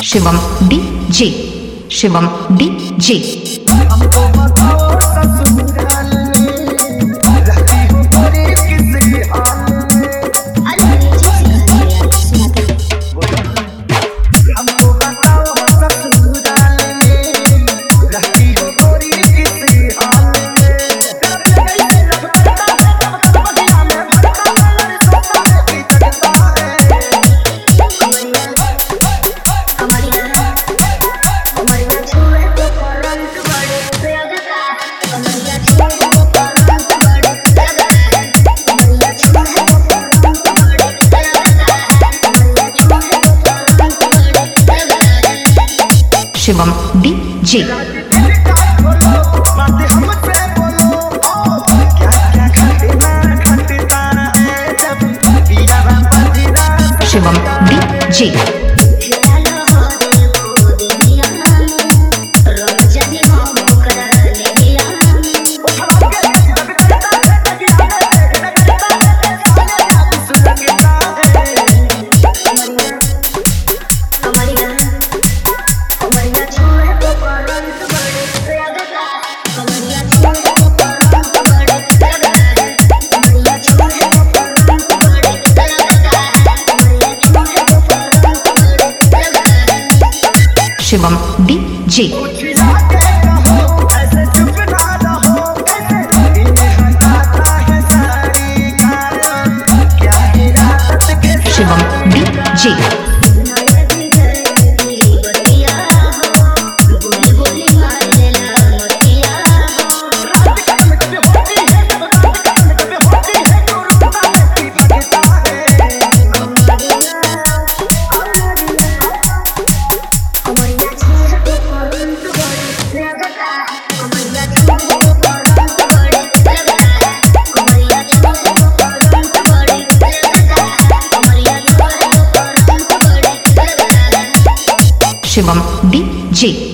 Shivam DJ, Shivam DJ. हमको बताओ ससुराल में रहती हो गोरी किस हाल में। हमको बताओ ससुराल में रहती हो गोरी किस हाल में। Shivam DJ. Shivam DJ. Shivam DJ. Shivam DJ. Shivam DJ.